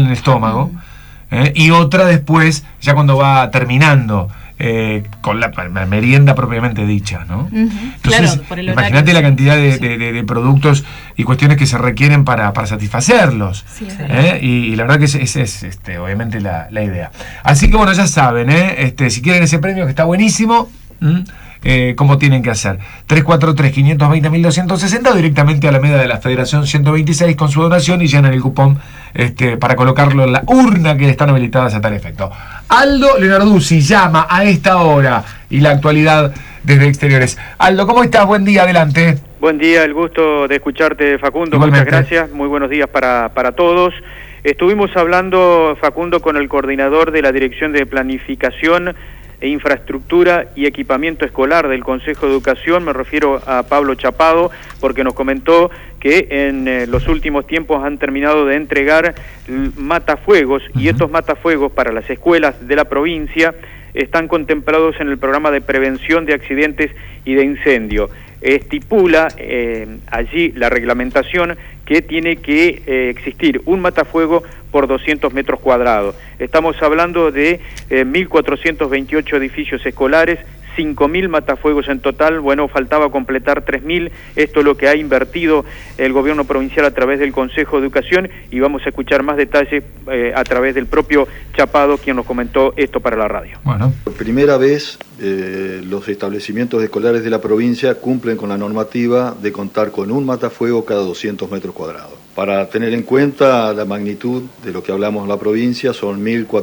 el estómago, y otra después, ya cuando va terminando, con la merienda propiamente dicha, ¿no? Entonces, claro, por el horario. Imagínate la cantidad de productos y cuestiones que se requieren para satisfacerlos. Sí, y la verdad que es obviamente la idea. Así que bueno, ya saben, si quieren ese premio que está buenísimo, ¿cómo tienen que hacer? 343-520-1260 o directamente a la Alameda de la Federación 126 con su donación y llenan el cupón para colocarlo en la urna que están habilitadas a tal efecto. Aldo Leonarduzzi llama a esta hora y la actualidad desde exteriores. Aldo, ¿cómo estás? Buen día, adelante. Buen día, el gusto de escucharte, Facundo. Igualmente. Muchas gracias, muy buenos días para todos. Estuvimos hablando, Facundo, con el coordinador de la Dirección de Planificación e Infraestructura y Equipamiento Escolar del Consejo de Educación, me refiero a Pablo Chapado, porque nos comentó que en los últimos tiempos han terminado de entregar matafuegos, y estos matafuegos para las escuelas de la provincia están contemplados en el programa de prevención de accidentes y de incendio. Estipula allí la reglamentación que tiene que existir un matafuego por 200 metros cuadrados. Estamos hablando de 1.428 edificios escolares, 5.000 matafuegos en total. Bueno, faltaba completar 3.000. Esto es lo que ha invertido el gobierno provincial a través del Consejo de Educación, y vamos a escuchar más detalles a través del propio Chapado, quien nos comentó esto para la radio. Bueno. Por primera vez, los establecimientos escolares de la provincia cumplen con la normativa de contar con un matafuego cada 200 metros cuadrados. Para tener en cuenta la magnitud de lo que hablamos en la provincia, son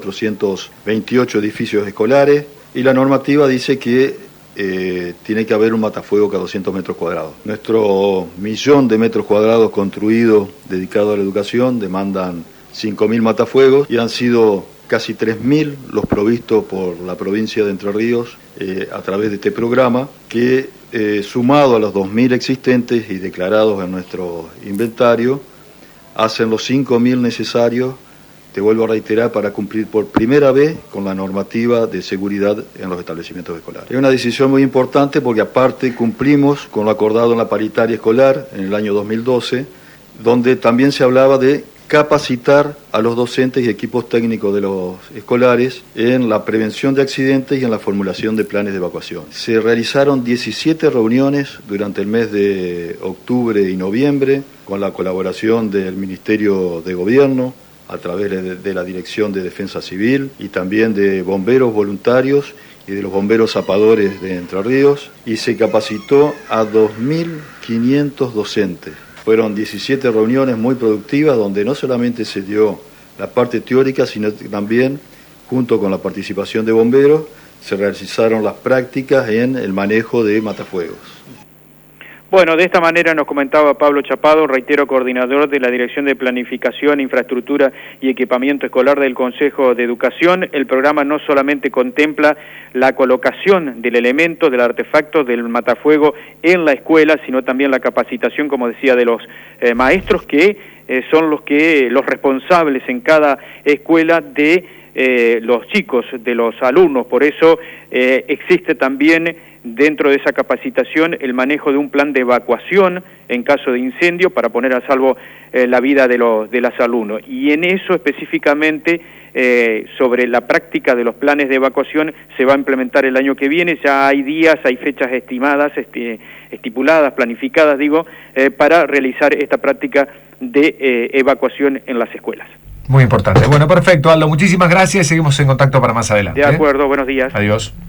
1.428 edificios escolares, y la normativa dice que tiene que haber un matafuego cada 200 metros cuadrados. Nuestro 1.000.000 de metros cuadrados construidos dedicados a la educación demandan 5.000 matafuegos, y han sido casi 3.000 los provistos por la provincia de Entre Ríos a través de este programa, que sumado a los 2.000 existentes y declarados en nuestro inventario, hacen los 5.000 necesarios, te vuelvo a reiterar, para cumplir por primera vez con la normativa de seguridad en los establecimientos escolares. Es una decisión muy importante porque aparte cumplimos con lo acordado en la paritaria escolar en el año 2012, donde también se hablaba de capacitar a los docentes y equipos técnicos de los escolares en la prevención de accidentes y en la formulación de planes de evacuación. Se realizaron 17 reuniones durante el mes de octubre y noviembre con la colaboración del Ministerio de Gobierno a través de la Dirección de Defensa Civil y también de bomberos voluntarios y de los bomberos zapadores de Entre Ríos, y se capacitó a 2.500 docentes. Fueron 17 reuniones muy productivas donde no solamente se dio la parte teórica, sino que también, junto con la participación de bomberos, se realizaron las prácticas en el manejo de matafuegos. Bueno, de esta manera nos comentaba Pablo Chapado, reitero, coordinador de la Dirección de Planificación, Infraestructura y Equipamiento Escolar del Consejo de Educación. El programa no solamente contempla la colocación del elemento, del artefacto, del matafuego en la escuela, sino también la capacitación, como decía, de los maestros, que son los responsables en cada escuela de los chicos, de los alumnos. Por eso existe también dentro de esa capacitación el manejo de un plan de evacuación en caso de incendio para poner a salvo la vida de los alumnos. Y en eso específicamente, sobre la práctica de los planes de evacuación, se va a implementar el año que viene. Ya hay días, hay fechas estimadas, estipuladas, planificadas, para realizar esta práctica de evacuación en las escuelas. Muy importante. Bueno, perfecto, Aldo, muchísimas gracias y seguimos en contacto para más adelante. De acuerdo, buenos días. Adiós.